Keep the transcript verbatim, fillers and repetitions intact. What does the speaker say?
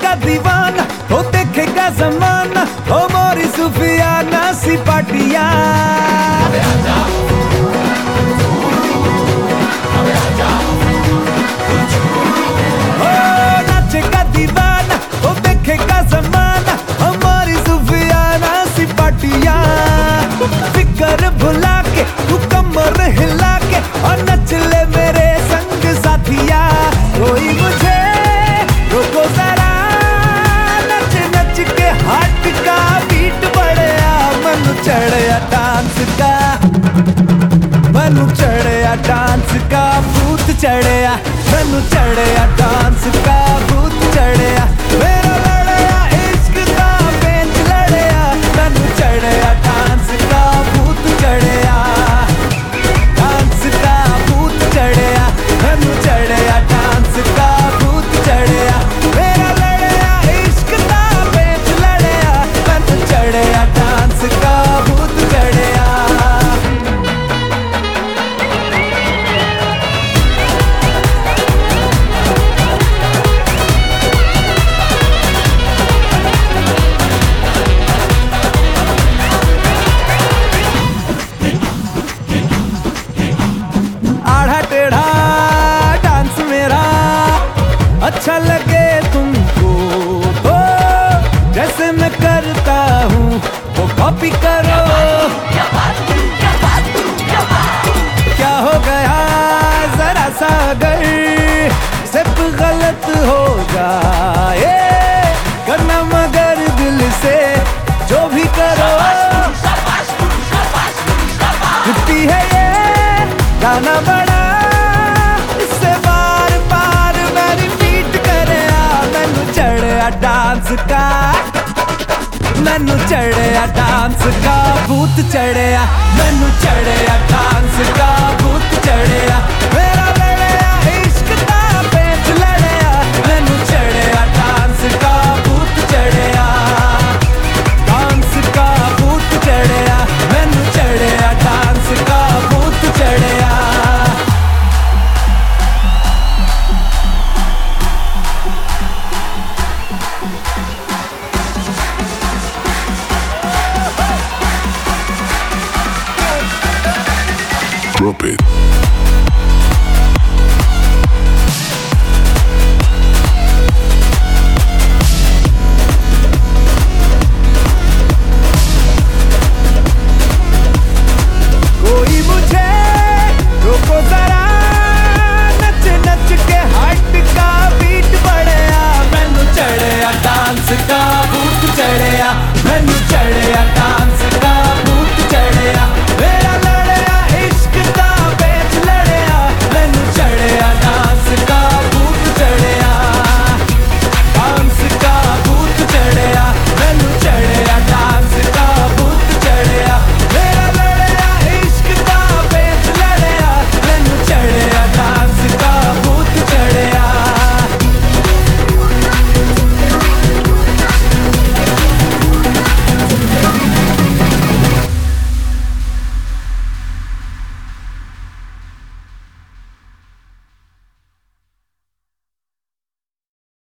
का दीवाना हो देखेगा जमाना हो मोरी सुफियाना सी पाटिया। हो नाचेगा दीवाना हो देखेगा जमाना हो मोरी सुफियाना सी पाटिया। फिकर भुला के तू कमर हिला के और नच ले मेरे संग साथिया। कोई मुझे रोको जरा नच नच के हार्ट का बीट बढ़िया। मनु चढ़िया डांस का मनु चढ़िया डांस का भूत चढ़िया। मनु चढ़िया डांस का भूत चढ़िया। मेरा लड़या इश्क का पेंच लड़या। मनु चढ़िया डांस का भूत चढ़िया। डांस का भूत चढ़िया। मनु चढ़िया डांस का भूत चढ़िया। मेरा लड़या इश्क का पेंच लड़या। मनु चढ़िया डांस का भूत चढ़िया। आड़ा टेढ़ा डांस मेरा अच्छा लगे तुमको तो जैसे मैं करता हूँ वो कॉपी करो। क्या हो गया जरा सा अगर सिर्फ गलत हो जाए करना मगर दिल से जो भी करो। छुट्टी है ये गाना बड़ा इससे बार बार मैं रिपीट करे। मैनू चढ़िया डांस का मैनू चढ़िया डांस का भूत चढ़िया। मैनू चढ़िया डांस का भूत चढ़िया। मेरा लड़या इश्क का पेंच लड़या। मैनू चढ़िया डांस का भूत चढ़िया। डांस का भूत चढ़िया। मैनू चढ़िया डांस का भूत चढ़िया। Drop it.